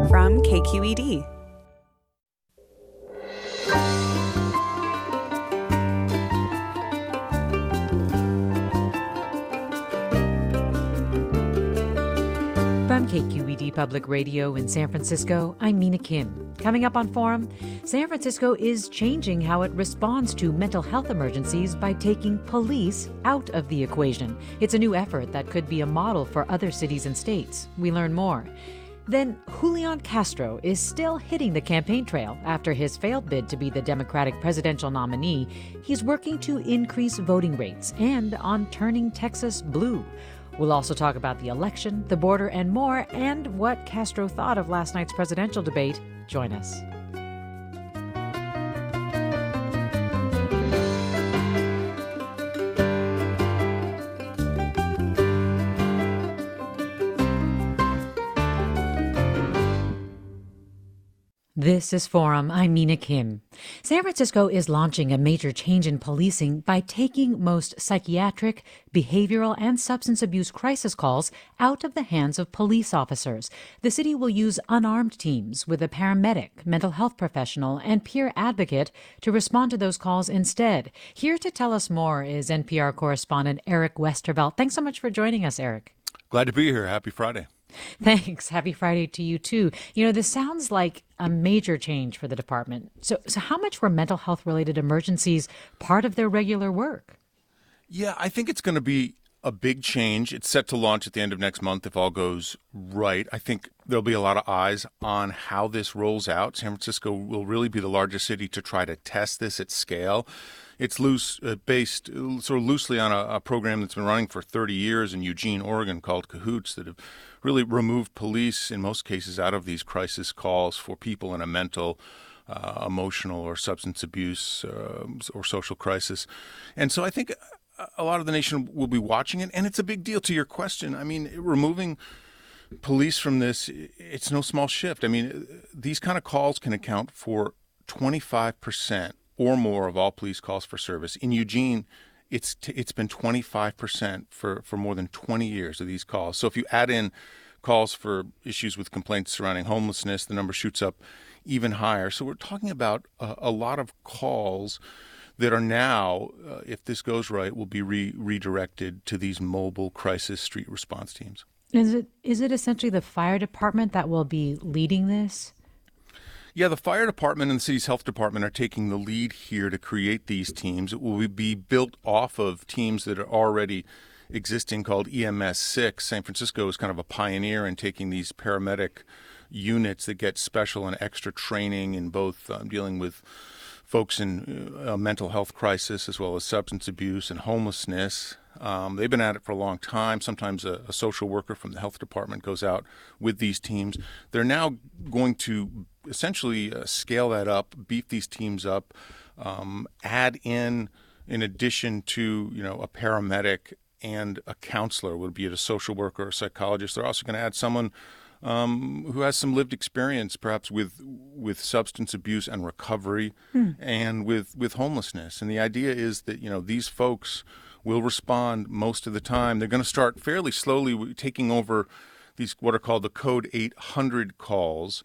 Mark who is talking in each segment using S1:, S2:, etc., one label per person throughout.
S1: from KQED.
S2: From KQED Public Radio in San Francisco, I'm Mina Kim. Coming up on Forum, San Francisco is changing how it responds to mental health emergencies by taking police out of the equation. It's a new effort that could be a model for other cities and states. We learn more. Then Julian Castro is still hitting the campaign trail after his failed bid to be the Democratic presidential nominee. He's working to increase voting rates and on turning Texas blue. We'll also talk about the election, the border, and more, and what Castro thought of last night's presidential debate. Join us. This is Forum. I'm Mina Kim. San Francisco is launching a major change in policing by taking most psychiatric, behavioral, and substance abuse crisis calls out of the hands of police officers. The city will use unarmed teams with a paramedic, mental health professional, and peer advocate to respond to those calls instead. Here to tell us more is NPR correspondent Eric Westervelt. Thanks so much for joining us, Eric.
S3: Glad to be here. Happy Friday.
S2: Thanks. Happy Friday to you, too. You know, this sounds like a major change for the department. So how much were mental health-related emergencies part of their regular work?
S3: Yeah, I think it's going to be a big change. It's set to launch at the end of next month if all goes right. I think there'll be a lot of eyes on how this rolls out. San Francisco will really be the largest city to try to test this at scale. It's based sort of loosely on a program that's been running for 30 years in Eugene, Oregon called Cahoots that have really removed police in most cases out of these crisis calls for people in a mental, emotional, or substance abuse or social crisis. And so I think a lot of the nation will be watching it, and it's a big deal. To your question, I mean, removing police from this, it's no small shift. I mean, these kind of calls can account for 25% or more of all police calls for service. In Eugene, it's been 25% for more than 20 years of these calls. So if you add in calls for issues with complaints surrounding homelessness, the number shoots up even higher. So we're talking about a lot of calls that are now, if this goes right, will be redirected to these mobile crisis street response teams.
S2: Is it essentially the fire department that will be leading this?
S3: Yeah, the fire department and the city's health department are taking the lead here to create these teams. It will be built off of teams that are already existing called EMS 6. San Francisco is kind of a pioneer in taking these paramedic units that get special and extra training in both dealing with folks in mental health crisis as well as substance abuse and homelessness. They've been at it for a long time. Sometimes a social worker from the health department goes out with these teams. They're now going to essentially scale that up, beef these teams up, add in addition to, a paramedic and a counselor, would be it a social worker or a psychologist. They're also going to add someone who has some lived experience, perhaps with substance abuse and recovery and with homelessness. And the idea is that, these folks will respond most of the time. They're going to start fairly slowly taking over these what are called the Code 800 calls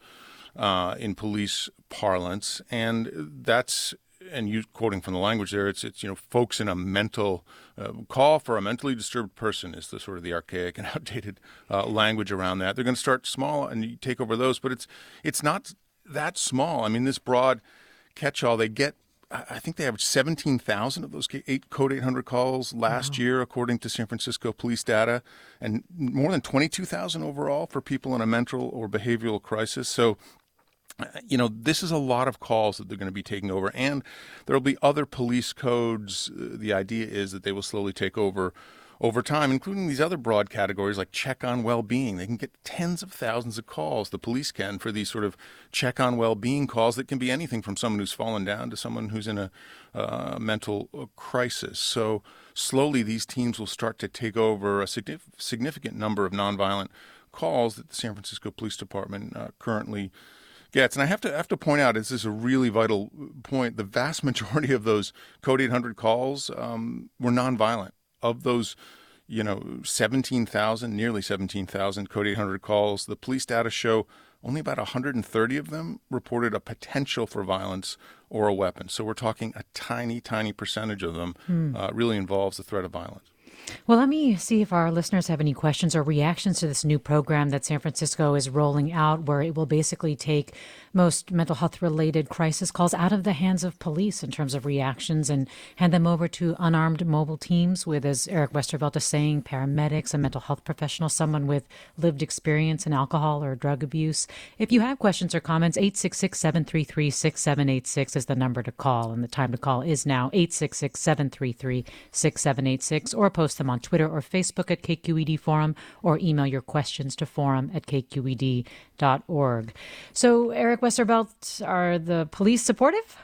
S3: in police parlance. And that's, and you quoting from the language there, it's folks in a mental call for a mentally disturbed person is the sort of the archaic and outdated language around that. They're going to start small and you take over those, but it's not that small. I mean, this broad catch-all, they get, I think they averaged 17,000 of those Code 800 calls last year, according to San Francisco police data, and more than 22,000 overall for people in a mental or behavioral crisis. So, this is a lot of calls that they're going to be taking over, and there will be other police codes. The idea is that they will slowly take over time, including these other broad categories like check on well-being. They can get tens of thousands of calls, the police can, for these sort of check on well-being calls that can be anything from someone who's fallen down to someone who's in a mental crisis. So slowly these teams will start to take over a significant number of nonviolent calls that the San Francisco Police Department currently gets. And I have to point out, this is a really vital point, the vast majority of those Code 800 calls were nonviolent. Of those, 17,000, nearly 17,000 Code 800 calls, the police data show only about 130 of them reported a potential for violence or a weapon. So we're talking a tiny, tiny percentage of them really involves the threat of violence.
S2: Well, let me see if our listeners have any questions or reactions to this new program that San Francisco is rolling out, where it will basically take most mental health related crisis calls out of the hands of police in terms of reactions and hand them over to unarmed mobile teams with, as Eric Westervelt is saying, paramedics, a mental health professional, someone with lived experience in alcohol or drug abuse. If you have questions or comments, 866-733-6786 is the number to call, and the time to call is now 866-733-6786, or post them on Twitter or Facebook at KQED Forum, or email your questions to forum@kqed.org. So, Eric Westervelt, are the police supportive?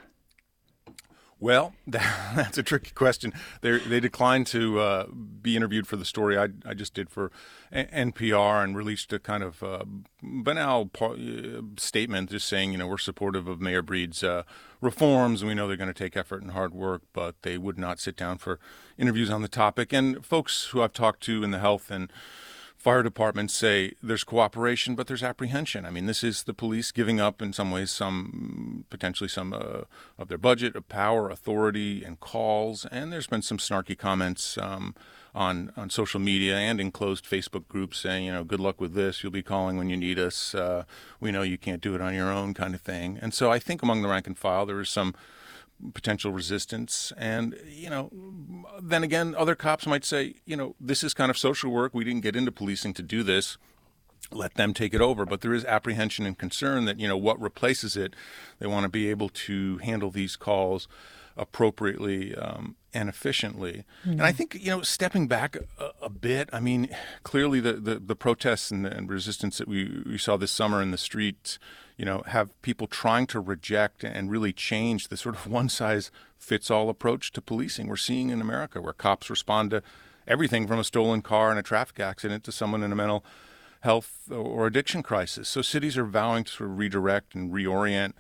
S3: Well, that's a tricky question. They declined to be interviewed for the story I just did for NPR and released a kind of banal statement just saying, we're supportive of Mayor Breed's reforms, and we know they're going to take effort and hard work, but they would not sit down for interviews on the topic. And folks who I've talked to in the health and fire departments say there's cooperation, but there's apprehension. I mean, this is the police giving up in some ways, potentially some of their budget, of power, authority, and calls. And there's been some snarky comments on social media and in closed Facebook groups saying, good luck with this. You'll be calling when you need us. We know you can't do it on your own, kind of thing. And so I think among the rank and file, there is some potential resistance. And, then again, other cops might say, this is kind of social work. We didn't get into policing to do this. Let them take it over. But there is apprehension and concern that, what replaces it, they want to be able to handle these calls appropriately and efficiently. Mm-hmm. And I think, stepping back a bit, I mean, clearly the protests and resistance that we saw this summer in the streets, have people trying to reject and really change the sort of one-size-fits-all approach to policing we're seeing in America, where cops respond to everything from a stolen car and a traffic accident to someone in a mental health or addiction crisis. So cities are vowing to sort of redirect and reorient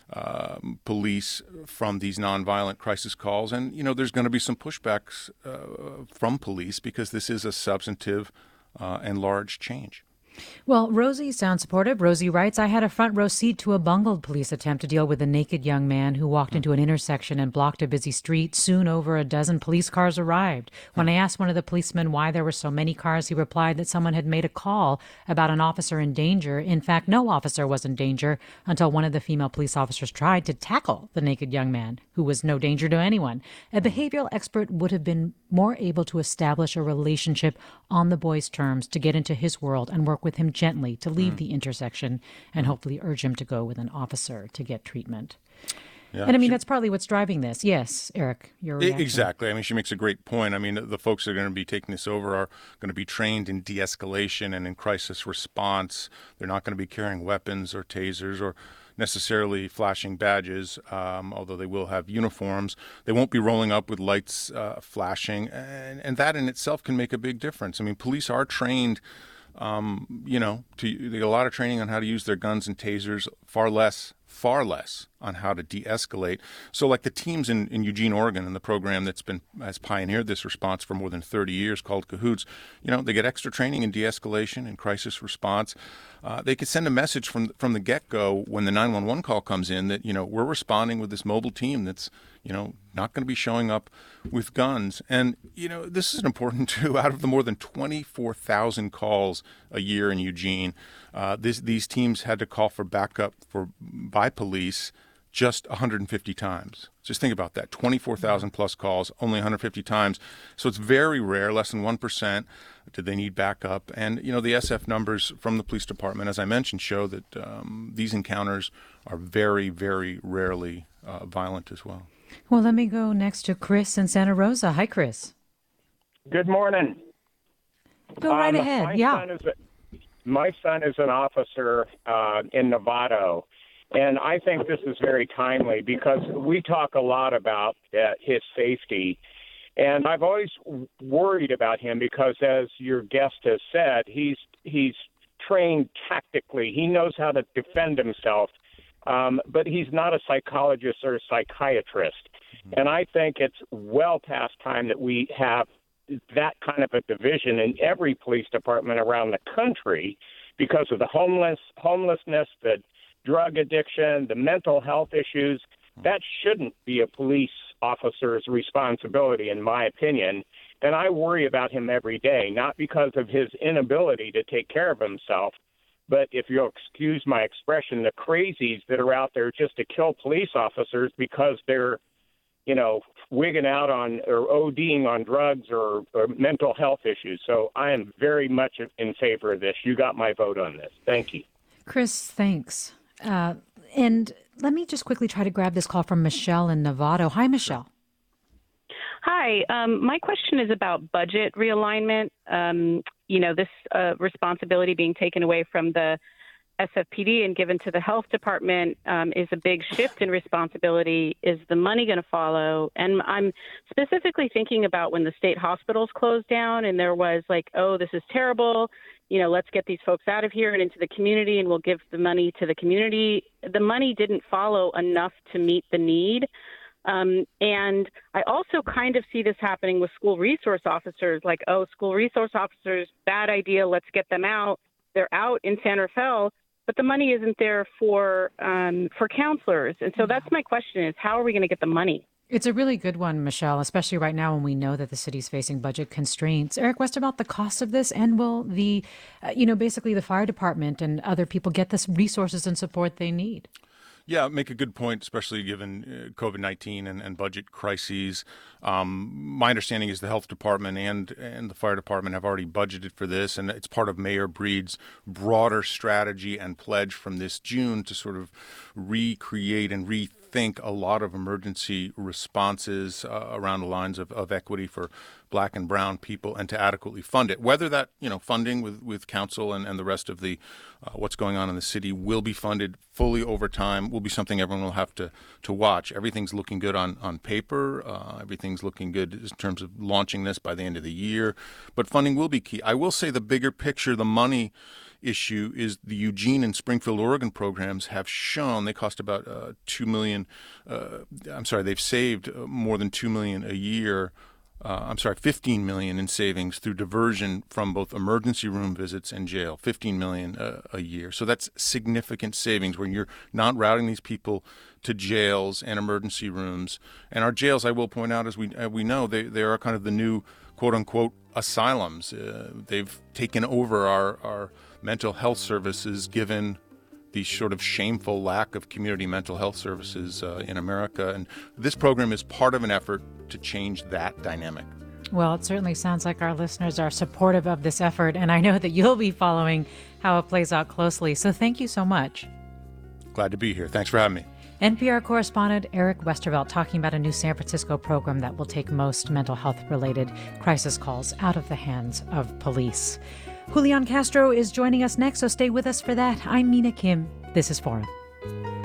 S3: police from these nonviolent crisis calls. And, there's going to be some pushbacks from police because this is a substantive and large change.
S2: Well, Rosie sounds supportive. Rosie writes, I had a front row seat to a bungled police attempt to deal with a naked young man who walked into an intersection and blocked a busy street. Soon over a dozen police cars arrived. When I asked one of the policemen why there were so many cars, he replied that someone had made a call about an officer in danger. In fact, no officer was in danger until one of the female police officers tried to tackle the naked young man, who was no danger to anyone. A behavioral expert would have been more able to establish a relationship on the boy's terms, to get into his world and work with him gently to leave the intersection and hopefully urge him to go with an officer to get treatment. Yeah, and I mean, that's partly what's driving this. Yes, Eric, your reaction.
S3: Exactly. I mean, she makes a great point. I mean, the folks that are going to be taking this over are going to be trained in de-escalation and in crisis response. They're not going to be carrying weapons or tasers or necessarily flashing badges, although they will have uniforms. They won't be rolling up with lights flashing, and that in itself can make a big difference. I mean, police are trained, they get a lot of training on how to use their guns and tasers, far less on how to de-escalate. So like the teams in Eugene, Oregon, and the program has pioneered this response for more than 30 years called Cahoots, they get extra training in de-escalation and crisis response. They could send a message from the get-go when the 911 call comes in that, we're responding with this mobile team that's, not going to be showing up with guns. And, this is important too. Out of the more than 24,000 calls a year in Eugene, these teams had to call for backup by police just 150 times. Just think about that. 24,000 plus calls, only 150 times. So it's very rare, less than 1%. Did they need backup? And, the SF numbers from the police department, as I mentioned, show that these encounters are very, very rarely violent as well.
S2: Well, let me go next to Chris in Santa Rosa. Hi, Chris.
S1: Good morning.
S2: Go right ahead.
S1: My son is an officer in Novato, and I think this is very timely because we talk a lot about his safety. And I've always worried about him because, as your guest has said, he's trained tactically. He knows how to defend himself, but he's not a psychologist or a psychiatrist. And I think it's well past time that we have that kind of a division in every police department around the country, because of the homelessness, the drug addiction, the mental health issues. That shouldn't be a police officer's responsibility, in my opinion. And I worry about him every day, not because of his inability to take care of himself, but if you'll excuse my expression, the crazies that are out there just to kill police officers because they're, wigging out on or ODing on drugs or mental health issues. So I am very much in favor of this. You got my vote on this. Thank you.
S2: Chris, thanks. And let me just quickly try to grab this call from Michelle in Novato. Hi, Michelle.
S4: Hi. My question is about budget realignment. This responsibility being taken away from the SFPD and given to the health department is a big shift in responsibility. Is the money going to follow? And I'm specifically thinking about when the state hospitals closed down and there was this is terrible. Let's get these folks out of here and into the community and we'll give the money to the community. The money didn't follow enough to meet the need. And I also kind of see this happening with school resource officers, school resource officers, bad idea, let's get them out. They're out in San Rafael, but the money isn't there for counselors. And so that's my question is, how are we going to get the money?
S2: It's a really good one, Michelle, especially right now when we know that the city's facing budget constraints. Eric Westervelt, the cost of this, and will the, basically the fire department and other people get the resources and support they need?
S3: Yeah, make a good point, especially given COVID-19 and budget crises. My understanding is the health department and the fire department have already budgeted for this, and it's part of Mayor Breed's broader strategy and pledge from this June to sort of recreate and rethink a lot of emergency responses around the lines of equity for Black and brown people and to adequately fund it. Whether that, funding with council and the rest of the what's going on in the city will be funded fully over time will be something everyone will have to watch. Everything's looking good on paper. Everything's looking good in terms of launching this by the end of the year. But funding will be key. I will say the bigger picture, the money issue is the Eugene and Springfield, Oregon programs have shown they cost about $2 million. They've saved more than $2 million a year. $15 million in savings through diversion from both emergency room visits and jail, $15 million a year. So that's significant savings when you're not routing these people to jails and emergency rooms. And our jails, I will point out, as we know, they are kind of the new quote-unquote asylums. They've taken over our mental health services, given the sort of shameful lack of community mental health services in America. And this program is part of an effort to change that dynamic.
S2: Well, it certainly sounds like our listeners are supportive of this effort, and I know that you'll be following how it plays out closely. So thank you so much.
S3: Glad to be here. Thanks for having me.
S2: NPR correspondent Eric Westervelt talking about a new San Francisco program that will take most mental health-related crisis calls out of the hands of police. Julian Castro is joining us next, so stay with us for that. I'm Mina Kim. This is Forum.